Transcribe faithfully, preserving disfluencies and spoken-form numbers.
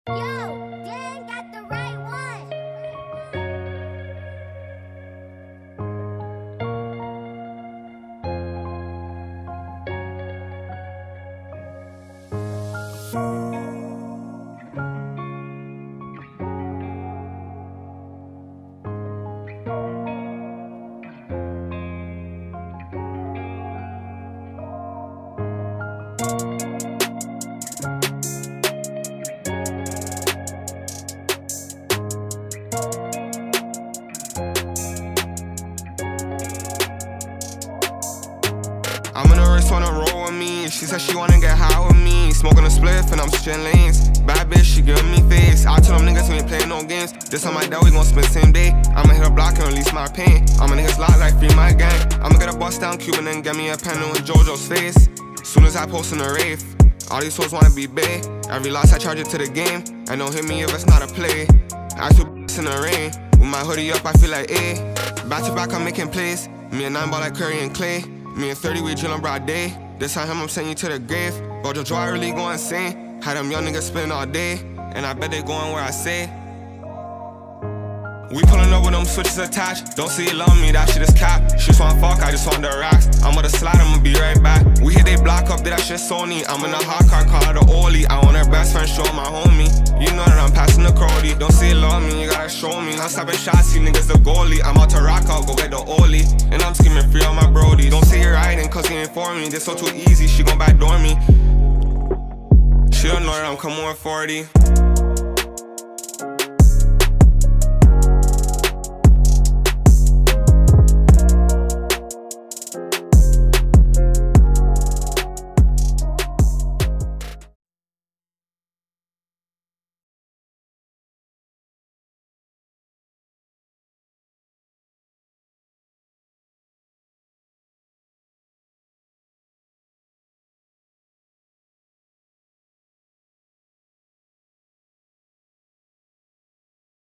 Yo, Dan got the right one. I'm in a race, wanna roll with me. She said she wanna get high with me. Smoking a spliff and I'm switching lanes. Bad bitch, she giving me face. I told them niggas we ain't playing no games. This on my dad, we gon' spend same day. I'ma hit a block and release my pain. I'm a niggas lot like free my gang. I'ma get a bust down Cuban and get me a pen with JoJo's face. Soon as I post in the rave, all these souls wanna be bae. Every loss I charge it to the game. And don't hit me if it's not a play. I feel in the rain. With my hoodie up, I feel like A. Back to back, I'm making plays. Me and nine ball like Curry and Clay. Me and thirty, we drillin' broad day. This on him, I'm sending you to the grave. Rojo Joe, I really go insane. Had them young niggas spending all day. And I bet they going where I say. We pullin' up with them switches attached. Don't see you love me, that shit is cap. She just wanna fuck, I just want the racks. I'm gonna slide, I'ma be right back. We hit they block up, did that shit Sony. I'm in a hot car, call her the Oli. I want her best friend, show my homie. You know that I'm passing the Crody. Don't see you love me, you gotta show me. I'm stopping shots, you niggas the goalie. I'm out to rock out, go get the Oli. And I'm screaming free on my brody. Don't say you're riding, cause you ain't for me. This so too easy, she gon' backdoor me. She don't know that I'm coming with forty.